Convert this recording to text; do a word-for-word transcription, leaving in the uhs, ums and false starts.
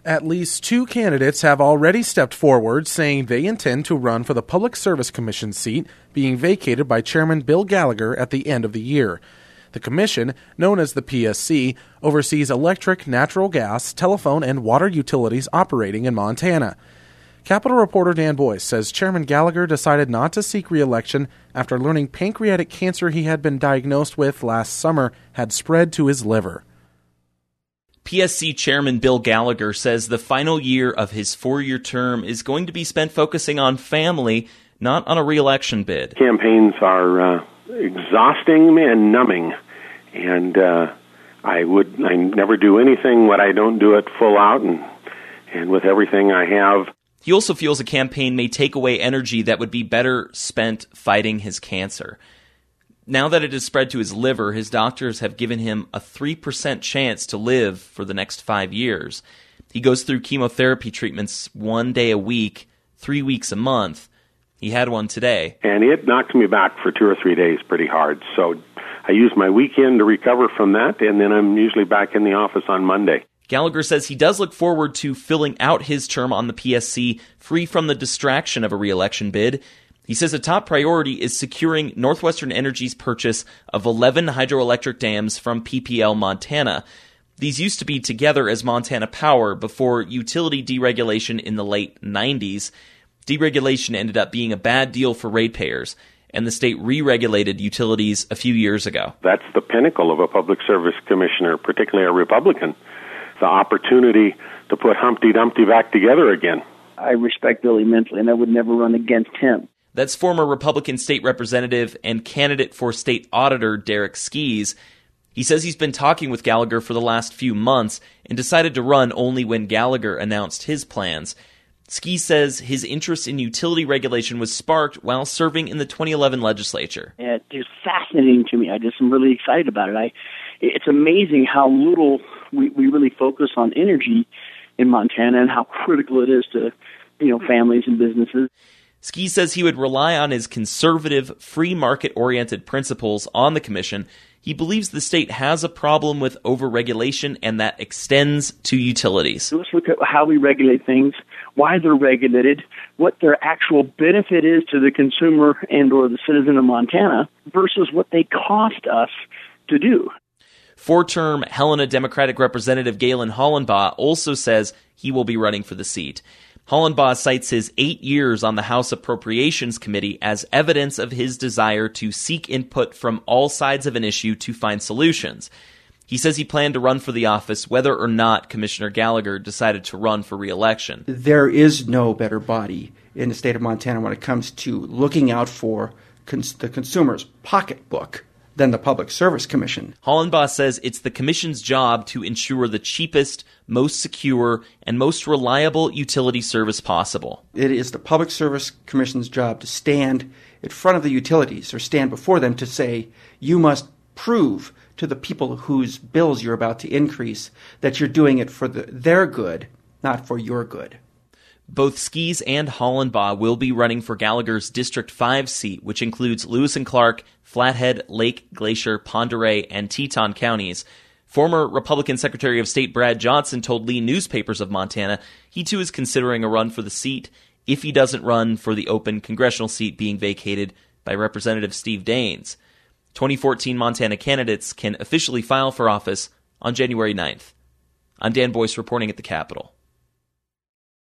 At least two candidates have already stepped forward saying they intend to run for the Public Service Commission seat being vacated by Chairman Bill Gallagher at the end of the year. The commission, known as the P S C, oversees electric, natural gas, telephone, and water utilities operating in Montana. Capitol reporter Dan Boyce says Chairman Gallagher decided not to seek re-election after learning pancreatic cancer he had been diagnosed with last summer had spread to his liver. P S C Chairman Bill Gallagher says the final year of his four-year term is going to be spent focusing on family, not on a re-election bid. Campaigns are uh, exhausting and numbing, and uh, I would I never do anything when I don't do it full out and and with everything I have. He also feels a campaign may take away energy that would be better spent fighting his cancer. Now that it has spread to his liver, his doctors have given him a three percent chance to live for the next five years. He goes through chemotherapy treatments one day a week, three weeks a month. He had one today. And it knocked me back for two or three days pretty hard. So I used my weekend to recover from that, and then I'm usually back in the office on Monday. Gallagher says he does look forward to filling out his term on the P S C free from the distraction of a re-election bid. He says a top priority is securing Northwestern Energy's purchase of eleven hydroelectric dams from P P L Montana. These used to be together as Montana Power before utility deregulation in the late nineties. Deregulation ended up being a bad deal for ratepayers, and the state re-regulated utilities a few years ago. That's the pinnacle of a public service commissioner, particularly a Republican. The opportunity to put Humpty Dumpty back together again. I respect Billy immensely, and I would never run against him. That's former Republican state representative and candidate for state auditor Derek Skees. He says he's been talking with Gallagher for the last few months and decided to run only when Gallagher announced his plans. Skees says his interest in utility regulation was sparked while serving in the twenty eleven legislature. It is fascinating to me. I just am really excited about it. I, it's amazing how little we, we really focus on energy in Montana and how critical it is to, you know, families and businesses. Skees says he would rely on his conservative, free market-oriented principles on the commission. He believes the state has a problem with overregulation, and that extends to utilities. Let's look at how we regulate things, why they're regulated, what their actual benefit is to the consumer and or the citizen of Montana versus what they cost us to do. Four-term Helena Democratic Representative Galen Hollenbaugh also says he will be running for the seat. Hollenbaugh cites his eight years on the House Appropriations Committee as evidence of his desire to seek input from all sides of an issue to find solutions. He says he planned to run for the office whether or not Commissioner Gallagher decided to run for re-election. There is no better body in the state of Montana when it comes to looking out for cons- the consumer's pocketbook than the Public Service Commission. Hollenbaugh says it's the commission's job to ensure the cheapest, most secure, and most reliable utility service possible. It is the Public Service Commission's job to stand in front of the utilities or stand before them to say, you must prove to the people whose bills you're about to increase that you're doing it for the, their good, not for your good. Both Skees and Hollenbaugh will be running for Gallagher's District five seat, which includes Lewis and Clark, Flathead, Lake, Glacier, Pend Oreille, and Teton counties. Former Republican Secretary of State Brad Johnson told Lee Newspapers of Montana he too is considering a run for the seat if he doesn't run for the open congressional seat being vacated by Representative Steve Daines. twenty fourteen Montana candidates can officially file for office on January ninth. I'm Dan Boyce reporting at the Capitol.